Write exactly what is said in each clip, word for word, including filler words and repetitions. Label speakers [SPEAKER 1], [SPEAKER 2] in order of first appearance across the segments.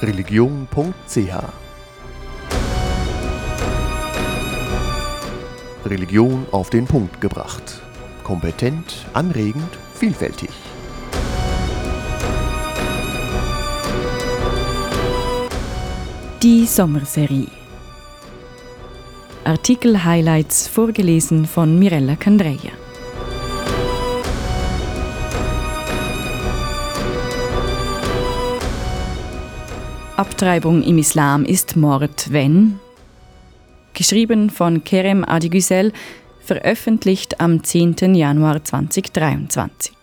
[SPEAKER 1] religion punkt c h. Religion auf den Punkt gebracht. Kompetent, anregend, vielfältig.
[SPEAKER 2] Die Sommerserie. Artikel-Highlights vorgelesen von Mirella Candreia. Abtreibung im Islam ist Mord, wenn? Geschrieben von Kerem Adigüzel, veröffentlicht am zehnten Januar zweitausenddreiundzwanzig.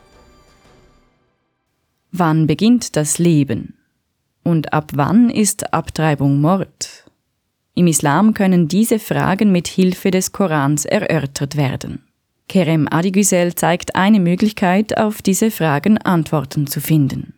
[SPEAKER 2] Wann beginnt das Leben? Und ab wann ist Abtreibung Mord? Im Islam können diese Fragen mit Hilfe des Korans erörtert werden. Kerem Adigüzel zeigt eine Möglichkeit, auf diese Fragen Antworten zu finden.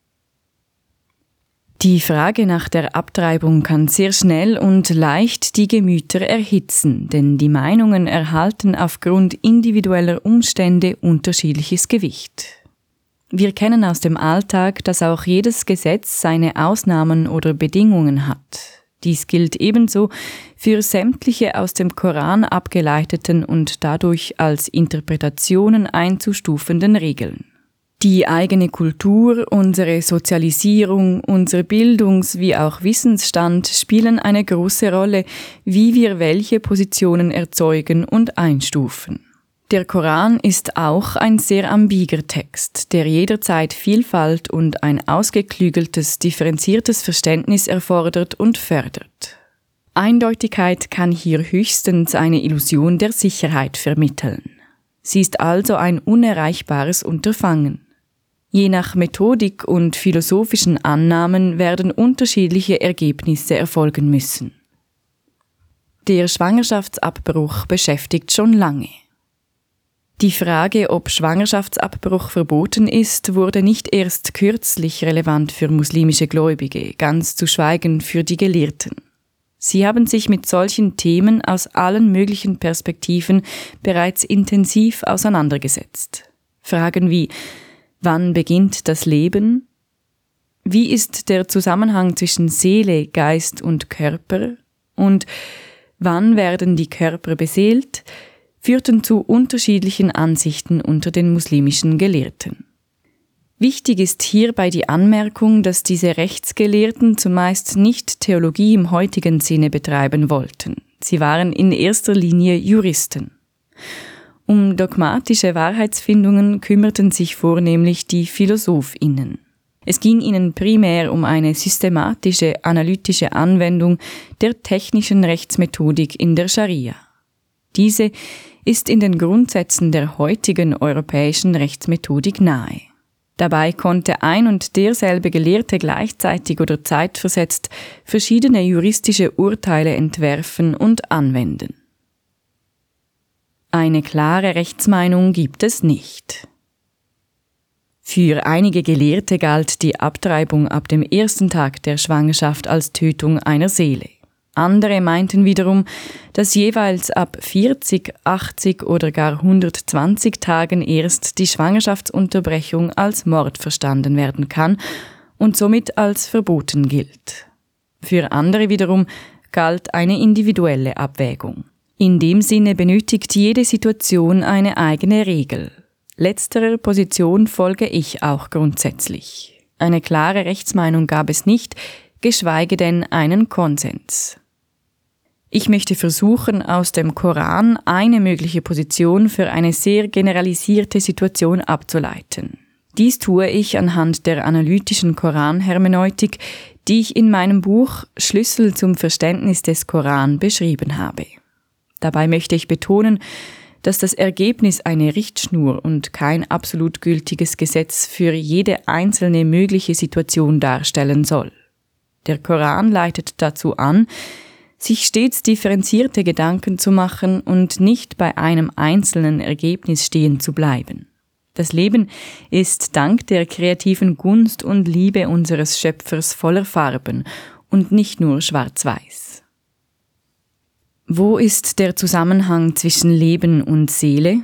[SPEAKER 2] Die Frage nach der Abtreibung kann sehr schnell und leicht die Gemüter erhitzen, denn die Meinungen erhalten aufgrund individueller Umstände unterschiedliches Gewicht. Wir kennen aus dem Alltag, dass auch jedes Gesetz seine Ausnahmen oder Bedingungen hat. Dies gilt ebenso für sämtliche aus dem Koran abgeleiteten und dadurch als Interpretationen einzustufenden Regeln. Die eigene Kultur, unsere Sozialisierung, unser Bildungs- wie auch Wissensstand spielen eine große Rolle, wie wir welche Positionen erzeugen und einstufen. Der Koran ist auch ein sehr ambiger Text, der jederzeit Vielfalt und ein ausgeklügeltes, differenziertes Verständnis erfordert und fördert. Eindeutigkeit kann hier höchstens eine Illusion der Sicherheit vermitteln. Sie ist also ein unerreichbares Unterfangen. Je nach Methodik und philosophischen Annahmen werden unterschiedliche Ergebnisse erfolgen müssen. Der Schwangerschaftsabbruch beschäftigt schon lange. Die Frage, ob Schwangerschaftsabbruch verboten ist, wurde nicht erst kürzlich relevant für muslimische Gläubige, ganz zu schweigen für die Gelehrten. Sie haben sich mit solchen Themen aus allen möglichen Perspektiven bereits intensiv auseinandergesetzt. Fragen wie: Wann beginnt das Leben? Wie ist der Zusammenhang zwischen Seele, Geist und Körper? Und wann werden die Körper beseelt? Führten zu unterschiedlichen Ansichten unter den muslimischen Gelehrten. Wichtig ist hierbei die Anmerkung, dass diese Rechtsgelehrten zumeist nicht Theologie im heutigen Sinne betreiben wollten. Sie waren in erster Linie Juristen. Um dogmatische Wahrheitsfindungen kümmerten sich vornehmlich die PhilosophInnen. Es ging ihnen primär um eine systematische, analytische Anwendung der technischen Rechtsmethodik in der Scharia. Diese ist in den Grundsätzen der heutigen europäischen Rechtsmethodik nahe. Dabei konnte ein und derselbe Gelehrte gleichzeitig oder zeitversetzt verschiedene juristische Urteile entwerfen und anwenden. Eine klare Rechtsmeinung gibt es nicht. Für einige Gelehrte galt die Abtreibung ab dem ersten Tag der Schwangerschaft als Tötung einer Seele. Andere meinten wiederum, dass jeweils ab vierzig, achtzig oder gar hundertzwanzig Tagen erst die Schwangerschaftsunterbrechung als Mord verstanden werden kann und somit als verboten gilt. Für andere wiederum galt eine individuelle Abwägung. In dem Sinne benötigt jede Situation eine eigene Regel. Letzterer Position folge ich auch grundsätzlich. Eine klare Rechtsmeinung gab es nicht, geschweige denn einen Konsens. Ich möchte versuchen, aus dem Koran eine mögliche Position für eine sehr generalisierte Situation abzuleiten. Dies tue ich anhand der analytischen Koranhermeneutik, die ich in meinem Buch Schlüssel zum Verständnis des Koran beschrieben habe. Dabei möchte ich betonen, dass das Ergebnis eine Richtschnur und kein absolut gültiges Gesetz für jede einzelne mögliche Situation darstellen soll. Der Koran leitet dazu an, sich stets differenzierte Gedanken zu machen und nicht bei einem einzelnen Ergebnis stehen zu bleiben. Das Leben ist dank der kreativen Gunst und Liebe unseres Schöpfers voller Farben und nicht nur schwarz-weiß. Wo ist der Zusammenhang zwischen Leben und Seele?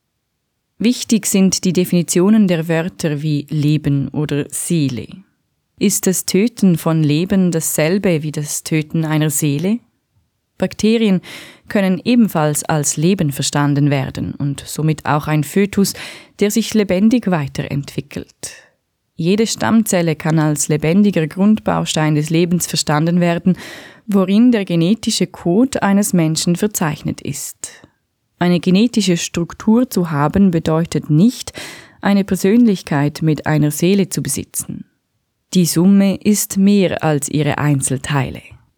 [SPEAKER 2] Wichtig sind die Definitionen der Wörter wie Leben oder Seele. Ist das Töten von Leben dasselbe wie das Töten einer Seele? Bakterien können ebenfalls als Leben verstanden werden und somit auch ein Fötus, der sich lebendig weiterentwickelt. Jede Stammzelle kann als lebendiger Grundbaustein des Lebens verstanden werden, worin der genetische Code eines Menschen verzeichnet ist. Eine genetische Struktur zu haben bedeutet nicht, eine Persönlichkeit mit einer Seele zu besitzen. Die Summe ist mehr als ihre Einzelteile.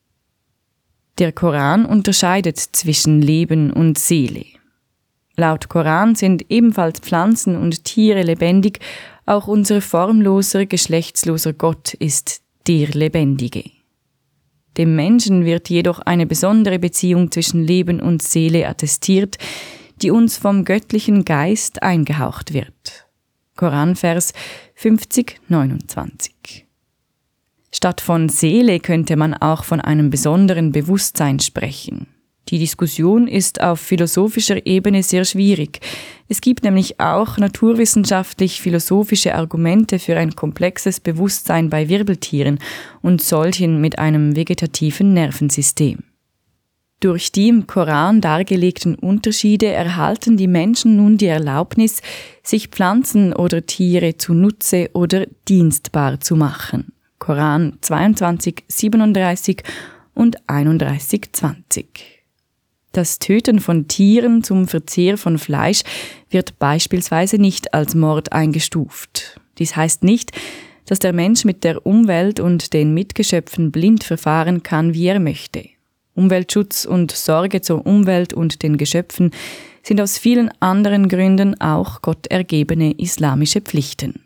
[SPEAKER 2] Der Koran unterscheidet zwischen Leben und Seele. Laut Koran sind ebenfalls Pflanzen und Tiere lebendig, auch unser formloser, geschlechtsloser Gott ist der Lebendige. Dem Menschen wird jedoch eine besondere Beziehung zwischen Leben und Seele attestiert, die uns vom göttlichen Geist eingehaucht wird. Koranvers fünfzig neunundzwanzig. Statt von Seele könnte man auch von einem besonderen Bewusstsein sprechen. Die Diskussion ist auf philosophischer Ebene sehr schwierig. Es gibt nämlich auch naturwissenschaftlich-philosophische Argumente für ein komplexes Bewusstsein bei Wirbeltieren und solchen mit einem vegetativen Nervensystem. Durch die im Koran dargelegten Unterschiede erhalten die Menschen nun die Erlaubnis, sich Pflanzen oder Tiere zunutze oder dienstbar zu machen. Koran zweiundzwanzig siebenunddreißig und einunddreißig zwanzig. Das Töten von Tieren zum Verzehr von Fleisch wird beispielsweise nicht als Mord eingestuft. Dies heißt nicht, dass der Mensch mit der Umwelt und den Mitgeschöpfen blind verfahren kann, wie er möchte. Umweltschutz und Sorge zur Umwelt und den Geschöpfen sind aus vielen anderen Gründen auch gottergebene islamische Pflichten.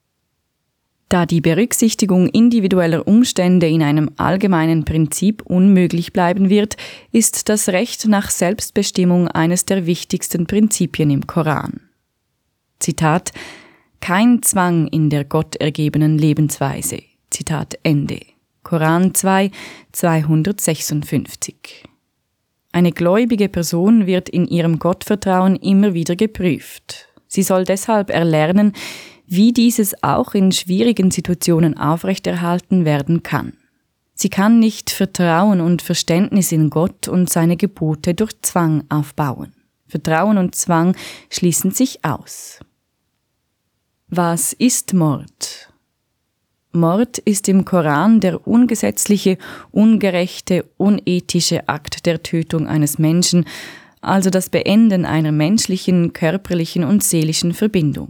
[SPEAKER 2] Da die Berücksichtigung individueller Umstände in einem allgemeinen Prinzip unmöglich bleiben wird, ist das Recht nach Selbstbestimmung eines der wichtigsten Prinzipien im Koran. Zitat: Kein Zwang in der gottergebenen Lebensweise. Zitat Ende. Koran zwei, zweihundertsechsundfünfzig. Eine gläubige Person wird in ihrem Gottvertrauen immer wieder geprüft. Sie soll deshalb erlernen, wie dieses auch in schwierigen Situationen aufrechterhalten werden kann. Sie kann nicht Vertrauen und Verständnis in Gott und seine Gebote durch Zwang aufbauen. Vertrauen und Zwang schließen sich aus. Was ist Mord? Mord ist im Koran der ungesetzliche, ungerechte, unethische Akt der Tötung eines Menschen, also das Beenden einer menschlichen, körperlichen und seelischen Verbindung.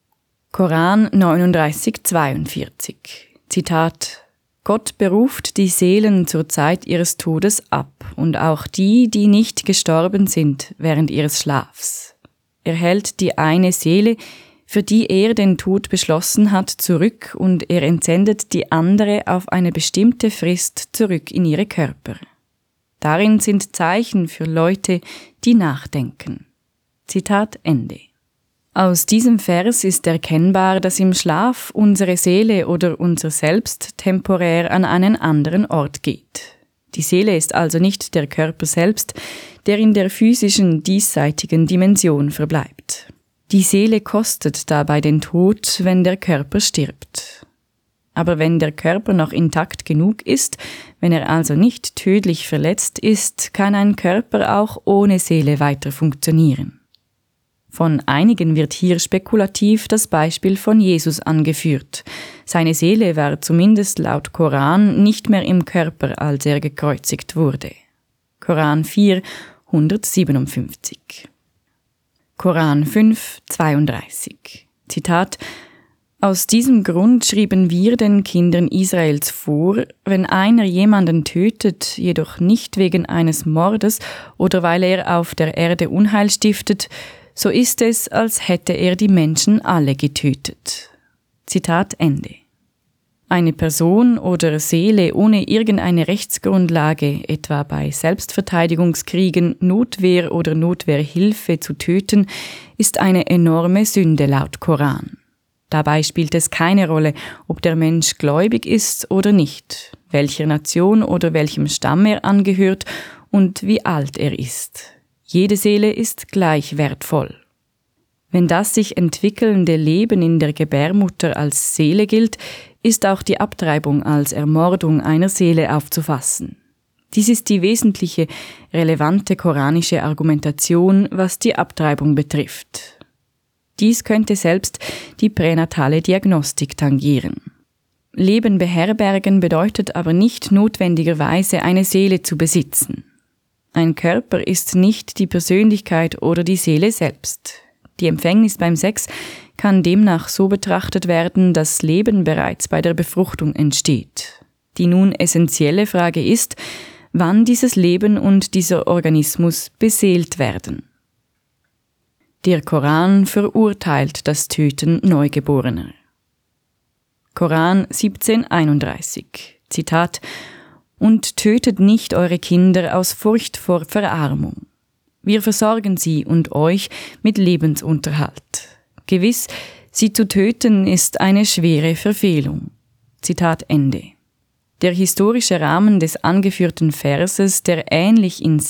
[SPEAKER 2] Koran neununddreißig zweiundvierzig. Zitat: Gott beruft die Seelen zur Zeit ihres Todes ab und auch die, die nicht gestorben sind während ihres Schlafs. Er hält die eine Seele, für die er den Tod beschlossen hat, zurück und er entsendet die andere auf eine bestimmte Frist zurück in ihre Körper. Darin sind Zeichen für Leute, die nachdenken. Zitat Ende. Aus diesem Vers ist erkennbar, dass im Schlaf unsere Seele oder unser Selbst temporär an einen anderen Ort geht. Die Seele ist also nicht der Körper selbst, der in der physischen, diesseitigen Dimension verbleibt. Die Seele kostet dabei den Tod, wenn der Körper stirbt. Aber wenn der Körper noch intakt genug ist, wenn er also nicht tödlich verletzt ist, kann ein Körper auch ohne Seele weiter funktionieren. Von einigen wird hier spekulativ das Beispiel von Jesus angeführt. Seine Seele war zumindest laut Koran nicht mehr im Körper, als er gekreuzigt wurde. Koran vier, hundertsiebenundfünfzig. Koran fünf, zweiunddreißig. Zitat: Aus diesem Grund schrieben wir den Kindern Israels vor, wenn einer jemanden tötet, jedoch nicht wegen eines Mordes oder weil er auf der Erde Unheil stiftet, so ist es, als hätte er die Menschen alle getötet. Zitat Ende. Eine Person oder Seele ohne irgendeine Rechtsgrundlage, etwa bei Selbstverteidigungskriegen, Notwehr oder Notwehrhilfe zu töten, ist eine enorme Sünde laut Koran. Dabei spielt es keine Rolle, ob der Mensch gläubig ist oder nicht, welcher Nation oder welchem Stamm er angehört und wie alt er ist. Jede Seele ist gleich wertvoll. Wenn das sich entwickelnde Leben in der Gebärmutter als Seele gilt, ist auch die Abtreibung als Ermordung einer Seele aufzufassen. Dies ist die wesentliche, relevante koranische Argumentation, was die Abtreibung betrifft. Dies könnte selbst die pränatale Diagnostik tangieren. Leben beherbergen bedeutet aber nicht notwendigerweise eine Seele zu besitzen. Ein Körper ist nicht die Persönlichkeit oder die Seele selbst. Die Empfängnis beim Sex kann demnach so betrachtet werden, dass Leben bereits bei der Befruchtung entsteht. Die nun essentielle Frage ist, wann dieses Leben und dieser Organismus beseelt werden. Der Koran verurteilt das Töten Neugeborener. Koran siebzehn einunddreißig, Zitat: Und tötet nicht eure Kinder aus Furcht vor Verarmung. Wir versorgen sie und euch mit Lebensunterhalt. Gewiss, sie zu töten ist eine schwere Verfehlung. Zitat Ende. Der historische Rahmen des angeführten Verses, der ähnlich in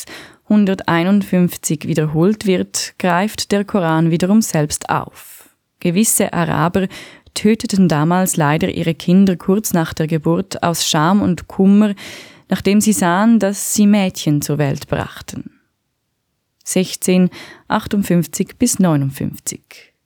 [SPEAKER 2] sechshunderteinundfünfzig wiederholt wird, greift der Koran wiederum selbst auf. Gewisse Araber töteten damals leider ihre Kinder kurz nach der Geburt aus Scham und Kummer, nachdem sie sahen, dass sie Mädchen zur Welt brachten. sechzehn achtundfünfzig bis neunundfünfzig.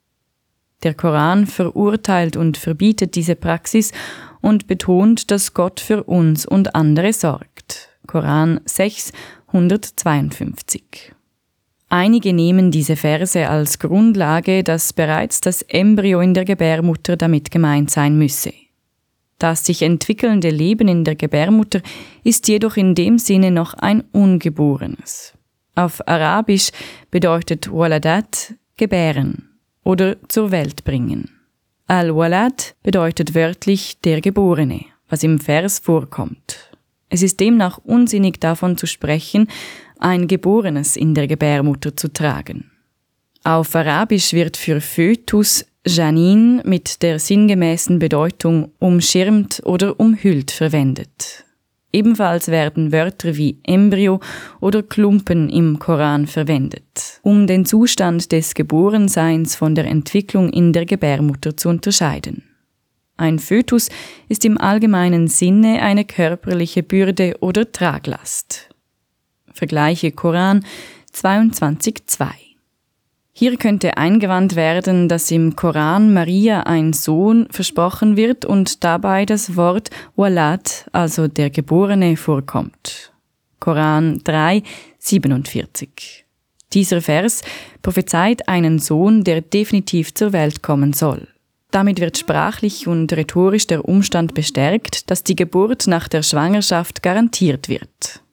[SPEAKER 2] Der Koran verurteilt und verbietet diese Praxis und betont, dass Gott für uns und andere sorgt. Koran sechs hundertzweiundfünfzig. Einige nehmen diese Verse als Grundlage, dass bereits das Embryo in der Gebärmutter damit gemeint sein müsse. Das sich entwickelnde Leben in der Gebärmutter ist jedoch in dem Sinne noch ein Ungeborenes. Auf Arabisch bedeutet Waladat gebären oder zur Welt bringen. Al-Walad bedeutet wörtlich der Geborene, was im Vers vorkommt. Es ist demnach unsinnig davon zu sprechen, ein Geborenes in der Gebärmutter zu tragen. Auf Arabisch wird für Fötus Janin mit der sinngemäßen Bedeutung umschirmt oder umhüllt verwendet. Ebenfalls werden Wörter wie Embryo oder Klumpen im Koran verwendet, um den Zustand des Geborenseins von der Entwicklung in der Gebärmutter zu unterscheiden. Ein Fötus ist im allgemeinen Sinne eine körperliche Bürde oder Traglast. Vergleiche Koran zweiundzwanzig zwei. Hier könnte eingewandt werden, dass im Koran Maria ein Sohn versprochen wird und dabei das Wort Walad, also der Geborene, vorkommt. Koran drei siebenundvierzig. Dieser Vers prophezeit einen Sohn, der definitiv zur Welt kommen soll. Damit wird sprachlich und rhetorisch der Umstand bestärkt, dass die Geburt nach der Schwangerschaft garantiert wird.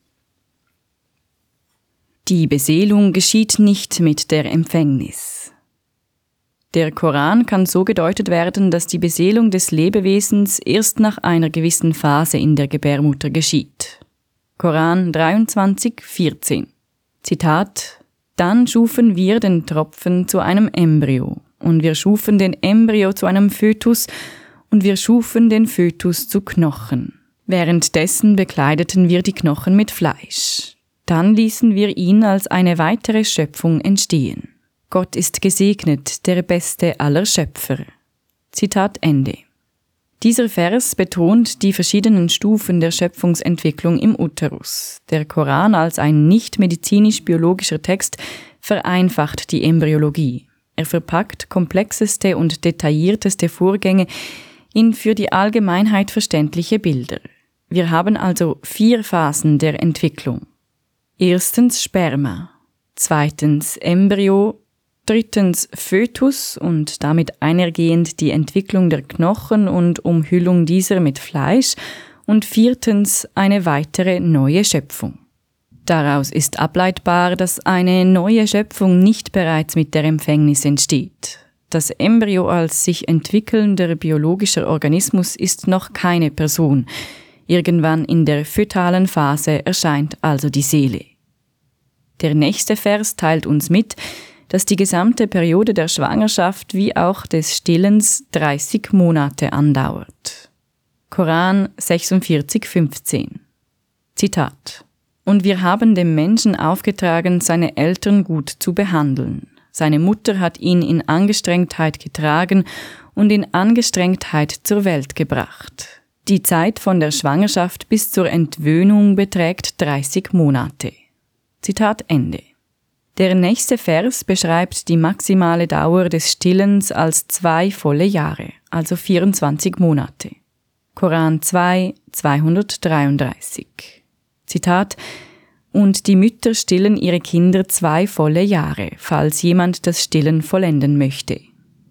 [SPEAKER 2] Die Beseelung geschieht nicht mit der Empfängnis. Der Koran kann so gedeutet werden, dass die Beseelung des Lebewesens erst nach einer gewissen Phase in der Gebärmutter geschieht. Koran dreiundzwanzig vierzehn. Zitat: Dann schufen wir den Tropfen zu einem Embryo, und wir schufen den Embryo zu einem Fötus, und wir schufen den Fötus zu Knochen. Währenddessen bekleideten wir die Knochen mit Fleisch. Dann ließen wir ihn als eine weitere Schöpfung entstehen. Gott ist gesegnet, der beste aller Schöpfer. Zitat Ende. Dieser Vers betont die verschiedenen Stufen der Schöpfungsentwicklung im Uterus. Der Koran als ein nicht medizinisch-biologischer Text vereinfacht die Embryologie. Er verpackt komplexeste und detaillierteste Vorgänge in für die Allgemeinheit verständliche Bilder. Wir haben also vier Phasen der Entwicklung. Erstens Sperma, zweitens Embryo, drittens Fötus und damit einhergehend die Entwicklung der Knochen und Umhüllung dieser mit Fleisch und viertens eine weitere neue Schöpfung. Daraus ist ableitbar, dass eine neue Schöpfung nicht bereits mit der Empfängnis entsteht. Das Embryo als sich entwickelnder biologischer Organismus ist noch keine Person. Irgendwann in der fötalen Phase erscheint also die Seele. Der nächste Vers teilt uns mit, dass die gesamte Periode der Schwangerschaft wie auch des Stillens dreißig Monate andauert. Koran sechsundvierzig fünfzehn. Zitat: Und wir haben dem Menschen aufgetragen, seine Eltern gut zu behandeln. Seine Mutter hat ihn in Angestrengtheit getragen und in Angestrengtheit zur Welt gebracht. Die Zeit von der Schwangerschaft bis zur Entwöhnung beträgt dreißig Monate. Zitat Ende. Der nächste Vers beschreibt die maximale Dauer des Stillens als zwei volle Jahre, also vierundzwanzig Monate. Koran zwei, zweihundertdreiunddreißig. Zitat: Und die Mütter stillen ihre Kinder zwei volle Jahre, falls jemand das Stillen vollenden möchte.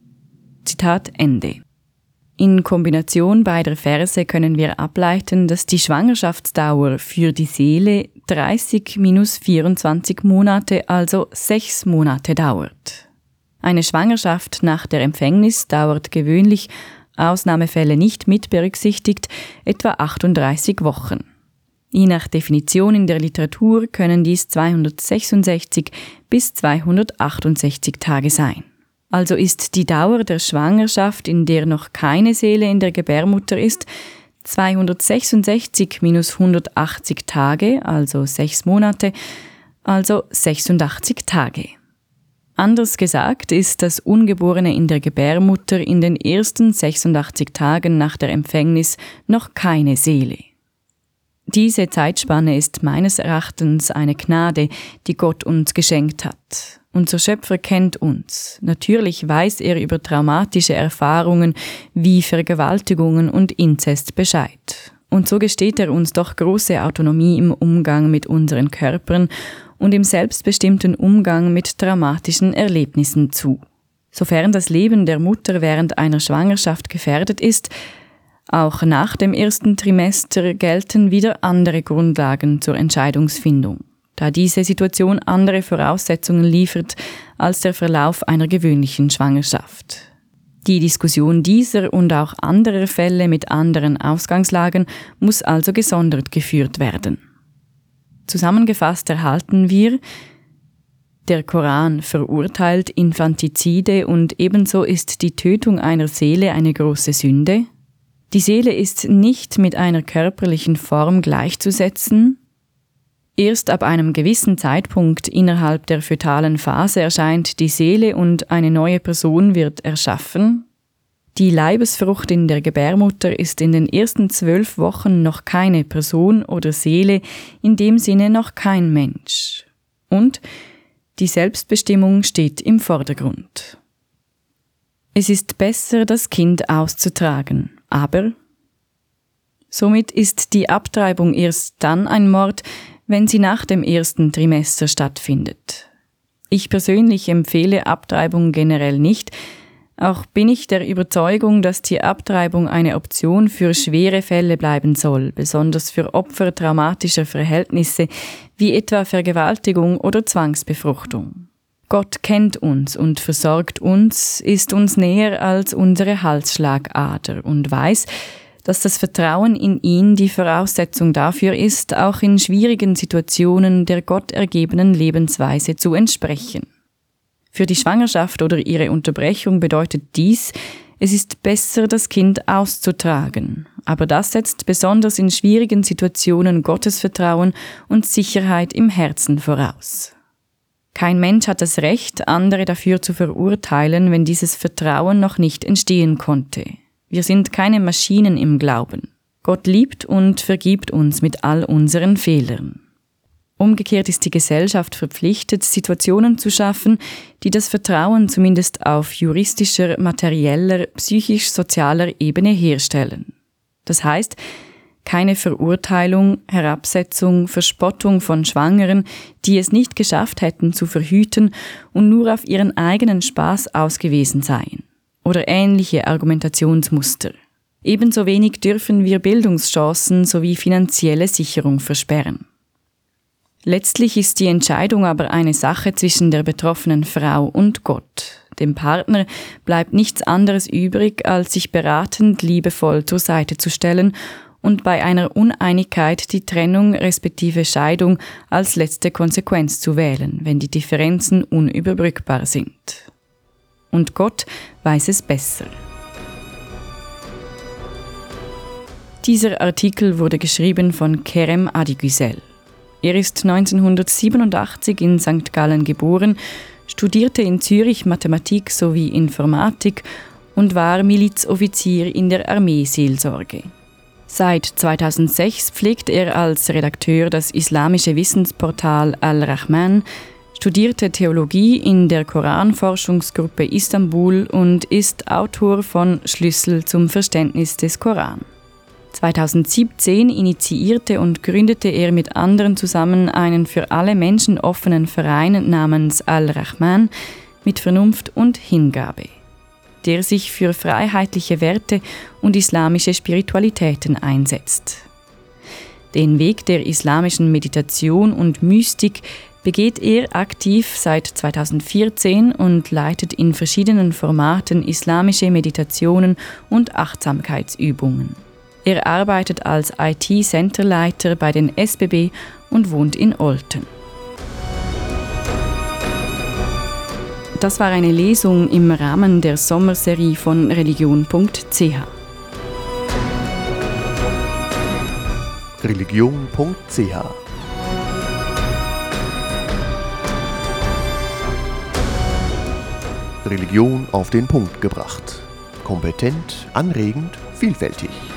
[SPEAKER 2] Zitat Ende. In Kombination beider Verse können wir ableiten, dass die Schwangerschaftsdauer für die Seele dreißig minus vierundzwanzig Monate, also sechs Monate dauert. Eine Schwangerschaft nach der Empfängnis dauert gewöhnlich, Ausnahmefälle nicht mit berücksichtigt, etwa achtunddreißig Wochen. Je nach Definition in der Literatur können dies zweihundertsechsundsechzig bis zweihundertachtundsechzig Tage sein. Also ist die Dauer der Schwangerschaft, in der noch keine Seele in der Gebärmutter ist, zweihundertsechsundsechzig minus hundertachtzig Tage, also sechs Monate, also sechsundachtzig Tage. Anders gesagt ist das Ungeborene in der Gebärmutter in den ersten sechsundachtzig Tagen nach der Empfängnis noch keine Seele. Diese Zeitspanne ist meines Erachtens eine Gnade, die Gott uns geschenkt hat. Unser Schöpfer kennt uns. Natürlich weiß er über traumatische Erfahrungen wie Vergewaltigungen und Inzest Bescheid. Und so gesteht er uns doch große Autonomie im Umgang mit unseren Körpern und im selbstbestimmten Umgang mit traumatischen Erlebnissen zu. Sofern das Leben der Mutter während einer Schwangerschaft gefährdet ist, auch nach dem ersten Trimester gelten wieder andere Grundlagen zur Entscheidungsfindung, da diese Situation andere Voraussetzungen liefert als der Verlauf einer gewöhnlichen Schwangerschaft. Die Diskussion dieser und auch anderer Fälle mit anderen Ausgangslagen muss also gesondert geführt werden. Zusammengefasst erhalten wir: Der Koran verurteilt Infantizide und ebenso ist die Tötung einer Seele eine große Sünde. Die Seele ist nicht mit einer körperlichen Form gleichzusetzen. Erst ab einem gewissen Zeitpunkt innerhalb der fötalen Phase erscheint die Seele und eine neue Person wird erschaffen. Die Leibesfrucht in der Gebärmutter ist in den ersten zwölf Wochen noch keine Person oder Seele, in dem Sinne noch kein Mensch. Und die Selbstbestimmung steht im Vordergrund. Es ist besser, das Kind auszutragen, aber somit ist die Abtreibung erst dann ein Mord, wenn sie nach dem ersten Trimester stattfindet. Ich persönlich empfehle Abtreibung generell nicht, auch bin ich der Überzeugung, dass die Abtreibung eine Option für schwere Fälle bleiben soll, besonders für Opfer traumatischer Verhältnisse wie etwa Vergewaltigung oder Zwangsbefruchtung. Gott kennt uns und versorgt uns, ist uns näher als unsere Halsschlagader und weiß, dass das Vertrauen in ihn die Voraussetzung dafür ist, auch in schwierigen Situationen der Gott ergebenen Lebensweise zu entsprechen. Für die Schwangerschaft oder ihre Unterbrechung bedeutet dies, es ist besser, das Kind auszutragen. Aber das setzt besonders in schwierigen Situationen Gottesvertrauen und Sicherheit im Herzen voraus. Kein Mensch hat das Recht, andere dafür zu verurteilen, wenn dieses Vertrauen noch nicht entstehen konnte. Wir sind keine Maschinen im Glauben. Gott liebt und vergibt uns mit all unseren Fehlern. Umgekehrt ist die Gesellschaft verpflichtet, Situationen zu schaffen, die das Vertrauen zumindest auf juristischer, materieller, psychisch-sozialer Ebene herstellen. Das heißt, keine Verurteilung, Herabsetzung, Verspottung von Schwangeren, die es nicht geschafft hätten zu verhüten und nur auf ihren eigenen Spaß ausgewiesen seien. Oder ähnliche Argumentationsmuster. Ebenso wenig dürfen wir Bildungschancen sowie finanzielle Sicherung versperren. Letztlich ist die Entscheidung aber eine Sache zwischen der betroffenen Frau und Gott. Dem Partner bleibt nichts anderes übrig, als sich beratend liebevoll zur Seite zu stellen und bei einer Uneinigkeit die Trennung respektive Scheidung als letzte Konsequenz zu wählen, wenn die Differenzen unüberbrückbar sind. Und Gott weiß es besser. Dieser Artikel wurde geschrieben von Kerem Adigüzel. Er ist neunzehnhundertsiebenundachtzig in Sankt Gallen geboren, studierte in Zürich Mathematik sowie Informatik und war Milizoffizier in der Armeeseelsorge. Seit zweitausendsechs pflegt er als Redakteur das islamische Wissensportal Al-Rahman, studierte Theologie in der Koranforschungsgruppe Istanbul und ist Autor von Schlüssel zum Verständnis des Koran. zweitausendsiebzehn initiierte und gründete er mit anderen zusammen einen für alle Menschen offenen Verein namens Al-Rahman mit Vernunft und Hingabe, der sich für freiheitliche Werte und islamische Spiritualitäten einsetzt. Den Weg der islamischen Meditation und Mystik begeht er aktiv seit zweitausendvierzehn und leitet in verschiedenen Formaten islamische Meditationen und Achtsamkeitsübungen. Er arbeitet als I T-Centerleiter bei den S B B und wohnt in Olten. Das war eine Lesung im Rahmen der Sommerserie von religion punkt c h.
[SPEAKER 1] religion punkt c h Religion auf den Punkt gebracht. Kompetent, anregend, vielfältig.